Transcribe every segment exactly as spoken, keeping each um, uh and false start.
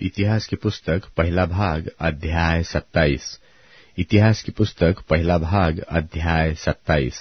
इतिहास की पुस्तक पहला भाग अध्याय सत्ताईस। इतिहास की पुस्तक पहला भाग अध्याय सत्ताईस।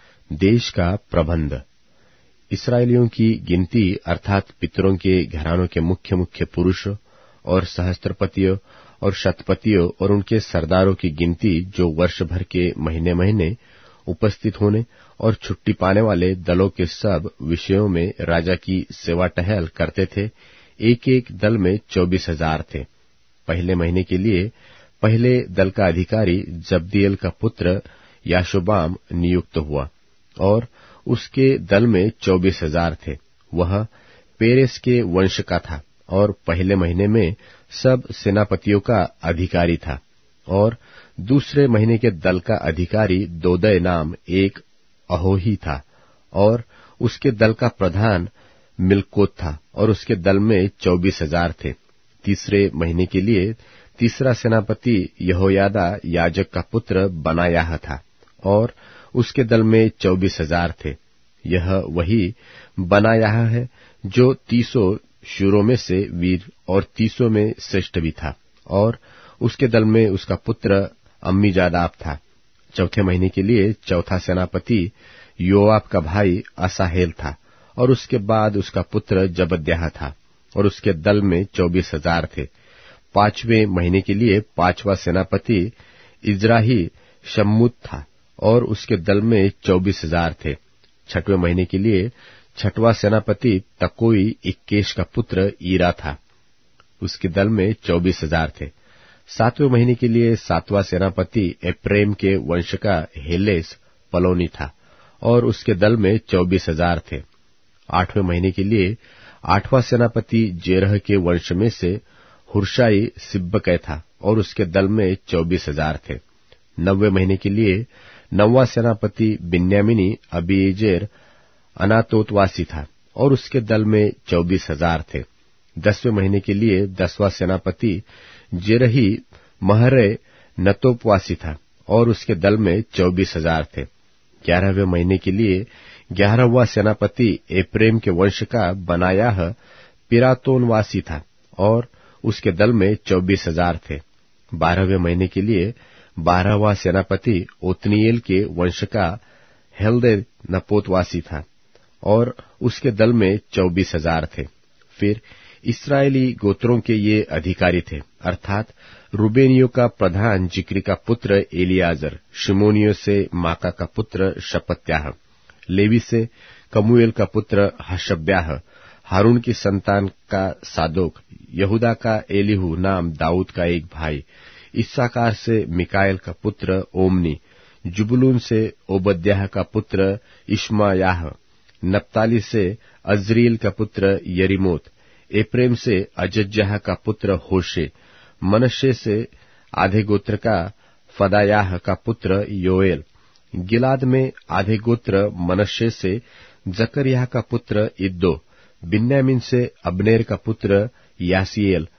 देश का प्रबंध। इस्राएलियों की गिनती अर्थात पितरों के घरानों के मुख्य मुख्य पुरुषों और सहस्त्रपतियों और शतपतियों और उनके सरदारों की गिनती जो वर्ष भर के महीने महीने उपस्थित होने और छुट्टी पाने वाले दलों के सब विषयों में राजा की सेवा टहल करते थे, एक एक दल में चौबीस हजार थे। पहले महीने के लिए पहले दल का अधिकारी जब्दिएल का पुत्र याशोबाम नियुक्त हुआ और उसके दल में चौबीस हजार थे। वह पेरेस के वंश का था और पहले महीने में सब सेनापतियों का अधिकारी था। और दूसरे महीने के दल का अधिकारी दोदय नाम एक अहोही था और उसके दल का प्रधान मिलकोत था और उसके दल में चौबीस हजार थे। तीसरे महीने के लिए तीसरा सेनापति यहोयादा याजक का पुत्र बनायाह था और उसके दल में चौबीस हजार थे। यह वही बनायाह है जो तीसों शूरों में से वीर और तीसों में श्रेष्ठ भी था और उसके दल में उसका पुत्र अम्मीजादाब था। चौथे महीने के लिए चौथा सेनापति योआब का भाई असाहेल था और उसके बाद उसका पुत्र जबद्याह था और उसके दल में चौबीस हजार थे। पांचवें महीने के लिए पांचवा सेनापति इजराही शम्मुत था और उसके दल में चौबीस हजार थे। छठवें महीने के लिए छठवां सेनापति तकोई इक्केश का पुत्र ईरा था, उसके दल में चौबीस हजार थे। सातवें महीने के लिए सातवां सेनापति एप्रेम के वंश का हेलेस पलोनी था और उसके दल में चौबीस हजार थे। आठवें महीने के लिए आठवां सेनापति जेरह के वंश में से हुर्शाई सिब्बकै था और उसके दल में चौबीस हजार थे। नौवें महीने के लिए नौवां सेनापति बिन्यामिनी अबीजेर अनातोतवासी था और उसके दल में चौबीस हजार थे। दसवें महीने के लिए दसवां सेनापति जेरही महरे नतोपवासी था और उसके दल में चौबीस हजार थे। ग्यारहवें महीने के लिए ग्यारहवां सेनापति एप्रेम के वंश का बनायाह पिरातोनवासी था और उसके दल में चौबीस हजार थे। बारहवें महीने के लिए बारहवां सेनापति ओतनीएल के वंश का हेल्दे नपोतवासी था और उसके दल में चौबीस हजार थे। फिर इस्राएली गोत्रों के ये अधिकारी थे, अर्थात रूबेनियों का प्रधान जिक्री का पुत्र एलियाजर, शिमोनियों से माका का पुत्र शपत्याह, लेवी से कमूएल का पुत्र हशब्याह, हारून की संतान का सादोक, यहूदा का एलीहू नाम दाऊद का एक भाई, इस्साकार से मिकाएल का पुत्र ओमनी, जुबुलून से ओबद्याह का पुत्र इश्मायाह, नप्ताली से अजरील का पुत्र यरीमोत, एप्रेम से अजज्याह का पुत्र होशे, मनश्शे से आधे गोत्र का फदायाह का पुत्र योएल, गिलाद में आधे गोत्र मनश्शे से जकरियाह का पुत्र इद्दो, बिन्यामीन से अब्नेर का पुत्र यासीएल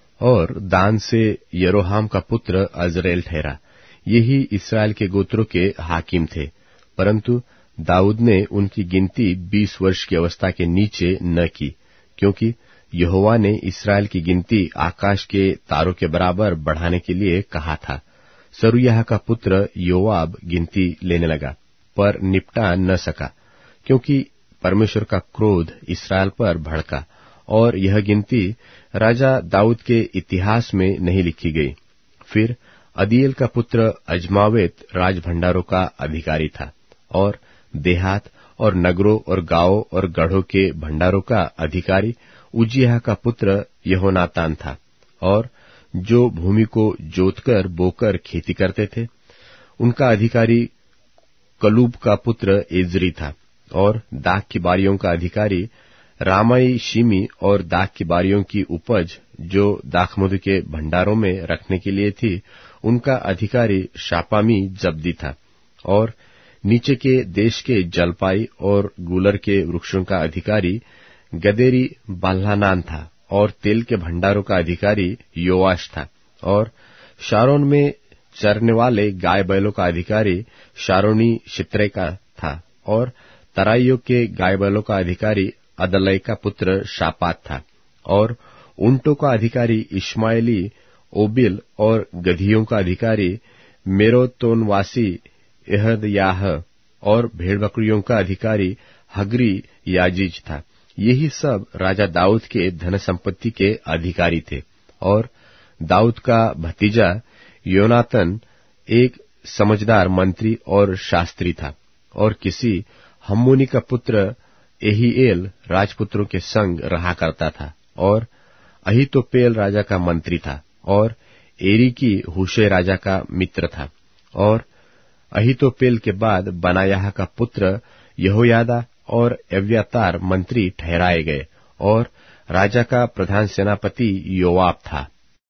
और दान से यरोहाम का पुत्र अजरेल ठहरा। यही इस्राएल के गोत्रों के हाकिम थे, परंतु दाऊद ने उनकी गिनती बीस वर्ष की अवस्था के नीचे न की, क्योंकि यहोवा ने इस्राएल की गिनती आकाश के तारों के बराबर बढ़ाने के लिए कहा था। सरूयाह का पुत्र योआब गिनती लेने लगा, पर निपटा न सका, क्योंकि परमेश्वर का क्रोध इस्राएल पर भड़का और यह गिनती राजा दाऊद के इतिहास में नहीं लिखी गई। फिर अदीएल का पुत्र अजमावेत राजभंडारों का अधिकारी था और देहात और नगरों और गांवों और गढ़ों के भंडारों का अधिकारी उजियाह का पुत्र यहोनातान था और जो भूमि को जोतकर बोकर खेती करते थे उनका अधिकारी कलूब का पुत्र एजरी था और दाख की बारियों का अधिकारी रामाई शिमी और दाख की बारियों की उपज जो दाखमधु के भंडारों में रखने के लिए थी उनका अधिकारी शापामी जब्दी था और नीचे के देश के जलपाई और गूलर के वृक्षों का अधिकारी गदेरी बाल्हानान था और तेल के भंडारों का अधिकारी योआश था और शारोन में चरने वाले गाय बैलों का अधिकारी शारोनी शित्रे का था और तराइयों के गाय बैलों का अधिकारी अदलै का पुत्र शापात था और ऊंटों का अधिकारी इश्माएली ओबिल और गधियों का अधिकारी मेरोतोनवासी एहदयाह और भेड़ बकरियों का अधिकारी हगरी याजीज था। यही सब राजा दाऊद के धन संपत्ति के अधिकारी थे। और दाऊद का भतीजा योनातन एक समझदार मंत्री और शास्त्री था, और किसी हम्मोनी का पुत्र एहीएल राजपुत्रों के संग रहा करता था, और अहीतोपेल राजा का मंत्री था, और एरी की हुशै राजा का मित्र था। और अहीतोपेल के बाद बनायाह का पुत्र यहोयादा और एव्यातार मंत्री ठहराए गए, और राजा का प्रधान सेनापति योआब था।